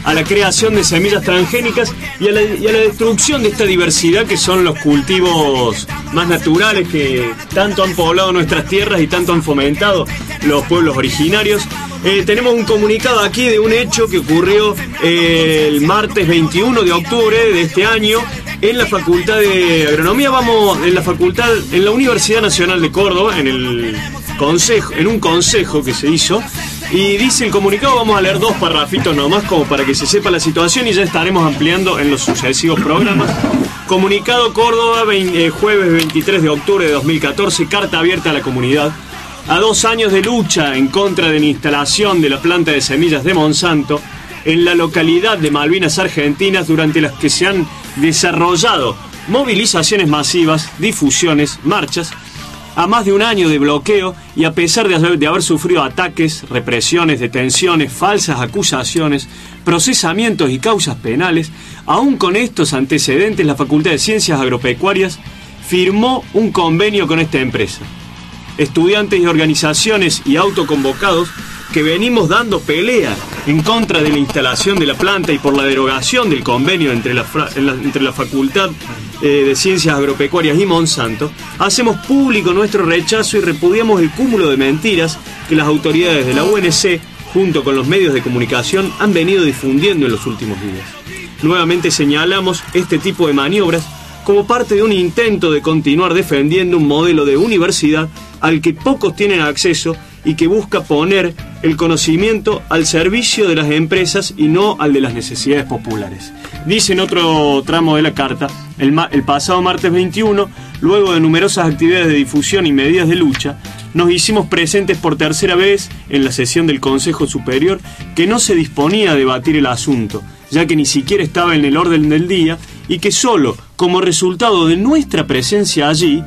a la creación de semillas transgénicas y a, la, y a la destrucción de esta diversidad que son los cultivos más naturales que tanto han poblado nuestras tierras y tanto han fomentado los pueblos originarios. Eh, tenemos un comunicado aquí de un hecho que ocurrió eh, el martes veintiuno de octubre de este año en la Facultad de Agronomía, vamos, en la facultad, en la Universidad Nacional de Córdoba, en el consejo, en un consejo que se hizo, y dice el comunicado, vamos a leer dos parrafitos nomás como para que se sepa la situación y ya estaremos ampliando en los sucesivos programas. Comunicado Córdoba, veinte, eh, jueves veintitrés de octubre de dos mil catorce, carta abierta a la comunidad. A dos años de lucha en contra de la instalación de la planta de semillas de Monsanto en la localidad de Malvinas Argentinas, durante las que se han desarrollado movilizaciones masivas, difusiones, marchas, a más de un año de bloqueo y a pesar de haber, de haber sufrido ataques, represiones, detenciones, falsas acusaciones, procesamientos y causas penales, aún con estos antecedentes, la Facultad de Ciencias Agropecuarias firmó un convenio con esta empresa. Estudiantes y organizaciones y autoconvocados que venimos dando pelea en contra de la instalación de la planta y por la derogación del convenio entre la, la, entre la Facultad eh, de Ciencias Agropecuarias y Monsanto, hacemos público nuestro rechazo y repudiamos el cúmulo de mentiras que las autoridades de la U N C, junto con los medios de comunicación, han venido difundiendo en los últimos días. Nuevamente señalamos este tipo de maniobras como parte de un intento de continuar defendiendo un modelo de universidad al que pocos tienen acceso y que busca poner el conocimiento al servicio de las empresas y no al de las necesidades populares. Dice en otro tramo de la carta, el, ma- el pasado martes veintiuno, luego de numerosas actividades de difusión y medidas de lucha, nos hicimos presentes por tercera vez en la sesión del Consejo Superior, que no se disponía a debatir el asunto, ya que ni siquiera estaba en el orden del día y que solo como resultado de nuestra presencia allí,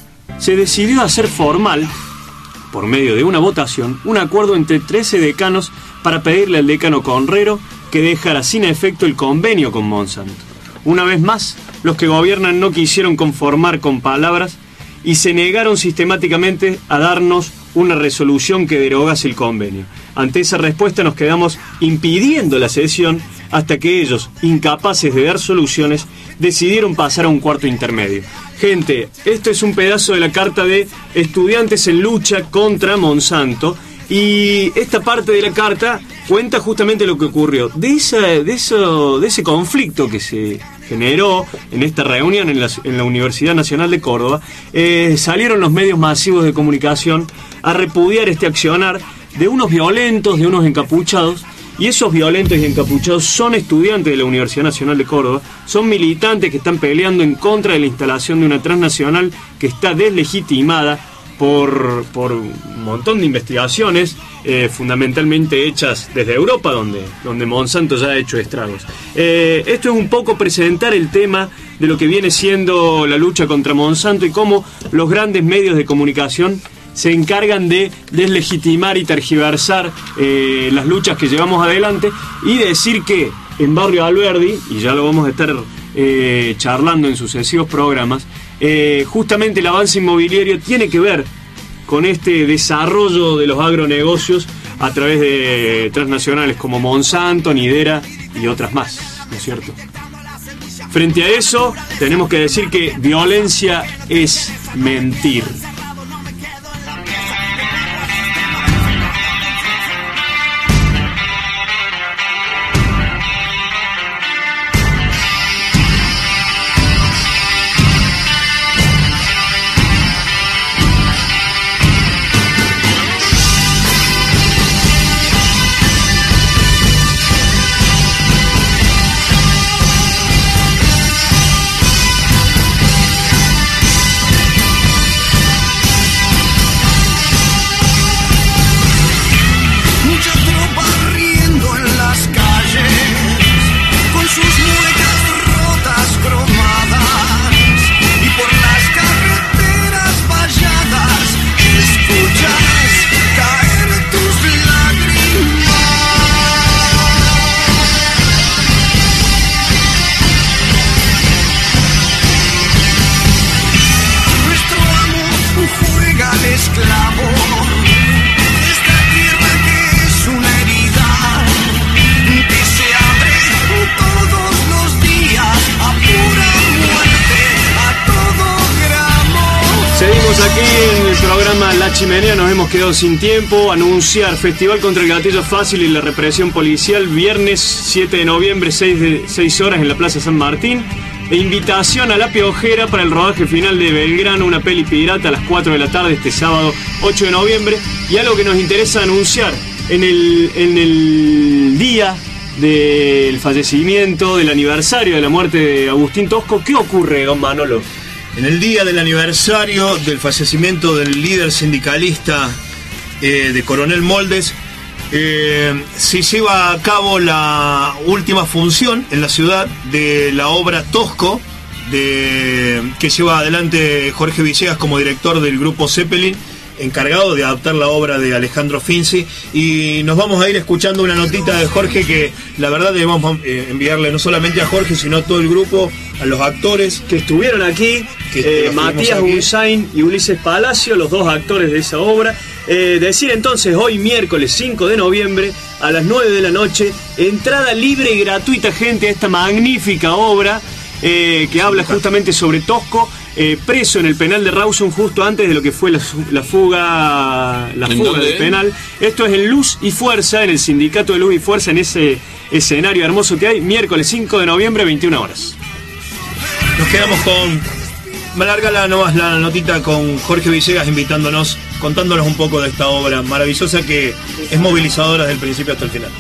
se decidió hacer formal, por medio de una votación, un acuerdo entre trece decanos para pedirle al decano Conrero que dejara sin efecto el convenio con Monsanto. Una vez más, los que gobiernan no quisieron conformar con palabras y se negaron sistemáticamente a darnos una resolución que derogase el convenio. Ante esa respuesta nos quedamos impidiendo la sesión hasta que ellos, incapaces de dar soluciones, decidieron pasar a un cuarto intermedio. Gente, esto es un pedazo de la carta de Estudiantes en Lucha contra Monsanto y esta parte de la carta cuenta justamente lo que ocurrió. De, esa, de, eso, de ese conflicto que se generó en esta reunión en la, en la Universidad Nacional de Córdoba, eh, salieron los medios masivos de comunicación a repudiar este accionar de unos violentos, de unos encapuchados. Y esos violentos y encapuchados son estudiantes de la Universidad Nacional de Córdoba, son militantes que están peleando en contra de la instalación de una transnacional que está deslegitimada por, por un montón de investigaciones, eh, fundamentalmente hechas desde Europa, donde, donde Monsanto ya ha hecho estragos. Eh, esto es un poco presentar el tema de lo que viene siendo la lucha contra Monsanto y cómo los grandes medios de comunicación se encargan de deslegitimar y tergiversar eh, las luchas que llevamos adelante y decir que en Barrio Alberdi, y ya lo vamos a estar eh, charlando en sucesivos programas, eh, justamente el avance inmobiliario tiene que ver con este desarrollo de los agronegocios a través de transnacionales como Monsanto, Nidera y otras más, ¿no es cierto? Frente a eso, tenemos que decir que violencia es mentir. programa La Chimenea nos hemos quedado sin tiempo. Anunciar Festival contra el Gatillo Fácil y la Represión Policial, viernes siete de noviembre, seis horas en la Plaza San Martín. E invitación a La Piojera para el rodaje final de Belgrano, una peli pirata, a las cuatro de la tarde este sábado ocho de noviembre. Y algo que nos interesa anunciar, en el, en el día del fallecimiento, del aniversario de la muerte de Agustín Tosco, ¿qué ocurre, don Manolo? En el día del aniversario del fallecimiento del líder sindicalista eh, de Coronel Moldes, eh, se lleva a cabo la última función en la ciudad de la obra Tosco, de, que lleva adelante Jorge Villegas como director del grupo Zeppelin, encargado de adaptar la obra de Alejandro Finzi. Y nos vamos a ir escuchando una notita de Jorge que la verdad debemos eh, enviarle no solamente a Jorge, sino a todo el grupo, a los actores que estuvieron aquí, que eh, Matías Unzain y Ulises Palacio, los dos actores de esa obra. Eh, decir entonces, hoy miércoles cinco de noviembre a las nueve de la noche, entrada libre y gratuita, gente, a esta magnífica obra eh, que habla justamente sobre Tosco, Eh, preso en el penal de Rawson justo antes de lo que fue la, la fuga la fuga del penal. Esto es en Luz y Fuerza, en el sindicato de Luz y Fuerza, en ese escenario hermoso que hay, miércoles cinco de noviembre, veintiuna horas. Nos quedamos con... Me larga la, nomás la notita con Jorge Villegas invitándonos, contándonos un poco de esta obra maravillosa que es movilizadora desde el principio hasta el final.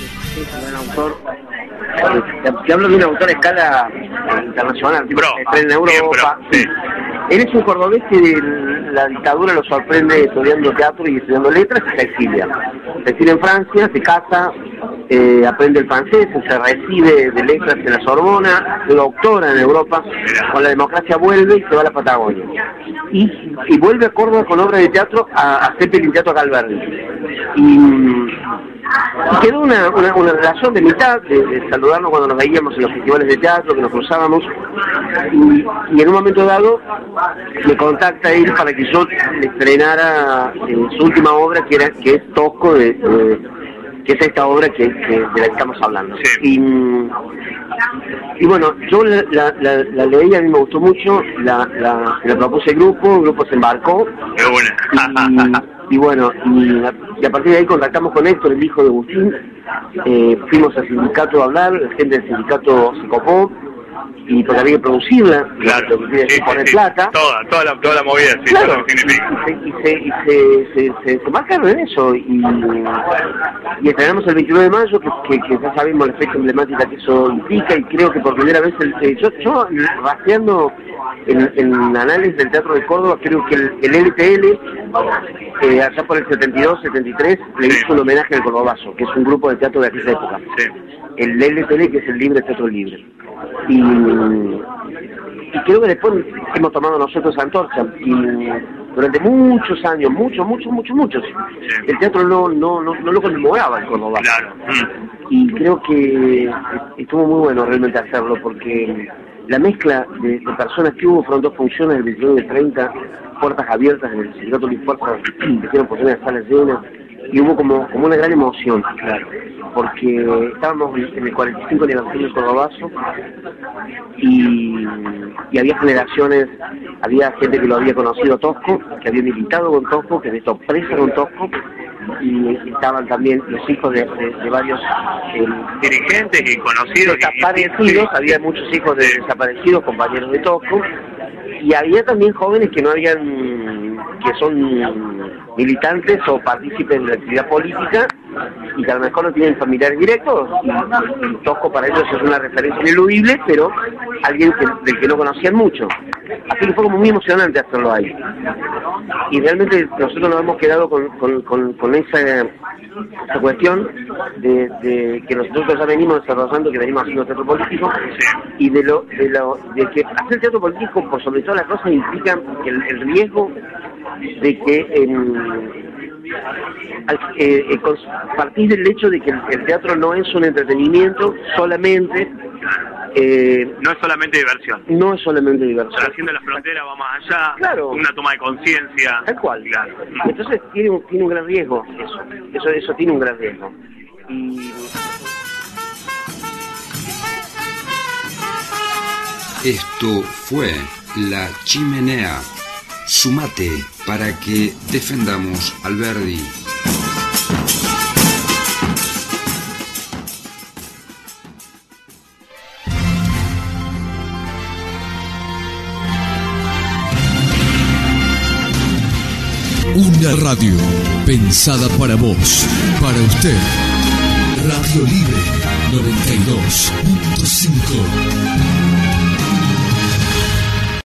Te hablo de un autor a escala internacional, tipo, está en Europa. Bien, sí. Él es un cordobés que de la dictadura lo sorprende estudiando teatro y estudiando letras y se exilia. Se exilia en Francia, se casa, eh, aprende el francés, se recibe de letras en la Sorbona, se doctora en Europa, con la democracia vuelve y se va a la Patagonia. Y, y vuelve a Córdoba con obra de teatro a, a Zeppelin Teatro Galverdi. Y... Y quedó una, una, una relación de mitad, de, de saludarnos cuando nos veíamos en los festivales de teatro, que nos cruzábamos, y, y en un momento dado me contacta él para que yo le estrenara eh, su última obra, que era que es Tosco, de, de, que es esta obra que, que, de la que estamos hablando. Sí. Y, y bueno, yo la, la, la, la leí, a mí me gustó mucho, la, la, la propuse el grupo, el grupo se embarcó. Qué buena. Y, y bueno, y a, y a partir de ahí contactamos con Héctor, el hijo de Agustín, eh, fuimos al sindicato a hablar, la gente del sindicato se copó, y porque había que producirla, claro, lo que quiere decir sí, poner sí, plata. Toda, toda la, toda la movida, sí, claro, todo lo que significa. Y se, y se, se, se, se marcaron en eso, y, y estrenamos el veintinueve de mayo, que, que, que ya sabemos la fecha emblemática que eso implica, y creo que por primera vez, el, eh, yo, yo rastreando en, en análisis del Teatro de Córdoba, creo que el, el L T L, eh, allá por el setenta y dos, setenta y tres, le hizo un homenaje al Cordobazo, que es un grupo de teatro de aquella época. Sí. El L T L, que es el Libre Teatro Libre. Y, y creo que después hemos tomado nosotros antorcha, y durante muchos años, muchos, muchos, muchos, muchos, sí. el teatro no, no, no, no lo conmemoraba el Córdoba. Claro. Y creo que estuvo muy bueno realmente hacerlo, porque la mezcla de, de personas que hubo, fueron dos funciones, el veintinueve de treinta, puertas abiertas en el sindicato de Fuerza, hicieron funciones de salas llenas, y hubo como, como una gran emoción, claro, porque estábamos en el cuarenta y cinco aniversario del Cordobazo, y, y había generaciones, había gente que lo había conocido a Tosco, que había militado con Tosco, que había estado presa con Tosco, y estaban también los hijos de, de, de varios eh, dirigentes y conocidos desaparecidos, y, y, había muchos hijos de desaparecidos, compañeros de Tosco, y había también jóvenes que no habían, que son militantes o partícipes de la actividad política y que a lo mejor no tienen familiares directos, y, y Tosco para ellos es una referencia ineludible, pero alguien que, del que no conocían mucho. Así que fue como muy emocionante hacerlo ahí. Y realmente nosotros nos hemos quedado con, con, con, con esa, esa cuestión de, de que nosotros ya venimos desarrollando, que venimos haciendo teatro político, y de lo, de lo de que hacer teatro político, por sobre todas las cosas, implica el, el riesgo de que en, eh, eh, partir del hecho de que el, el teatro no es un entretenimiento solamente. Eh, no es solamente diversión. No es solamente diversión. Haciendo la frontera va más allá, claro. Una toma de conciencia. Tal cual. Claro. Entonces tiene un, tiene un gran riesgo eso. Eso, eso tiene un gran riesgo. Y... Esto fue La Chimenea Sumate para que defendamos Alberdi. Una radio pensada para vos, para usted. Radio Libre noventa y dos punto cinco.